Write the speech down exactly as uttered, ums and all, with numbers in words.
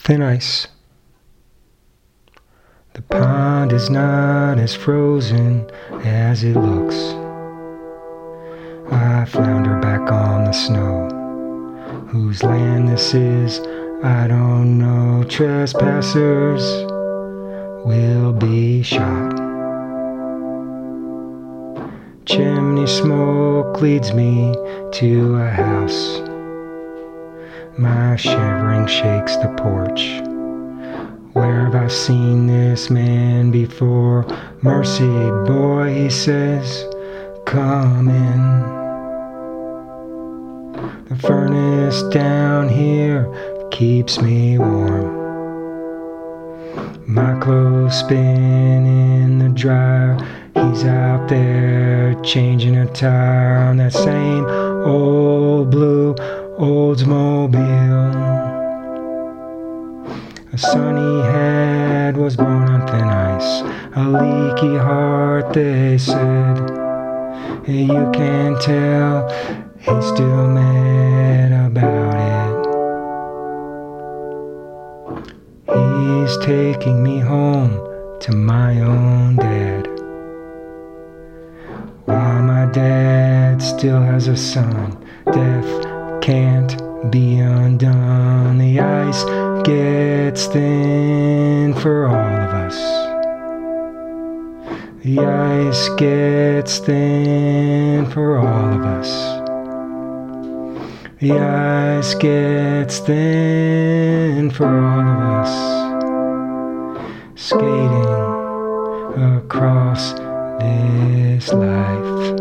Thin ice. The pond is not as frozen as it looks. I flounder back on the snow. Whose land this is, I don't know. Trespassers will be shot. Chimney smoke leads me to a house. My shivering shakes the porch. Where have I seen this man before? Mercy, boy, he says, come in. The furnace down here keeps me warm. My clothes spin in the dryer. He's out there changing a tire on that same old blue Oldsmobile. A son he had was born on thin ice, a leaky heart, they said. You can tell he's still mad about it. He's taking me home to my own dad. While my dad still has a son, death can't be undone. The ice gets thin for all of us. The ice gets thin for all of us. The ice gets thin for all of us. Skating across this life.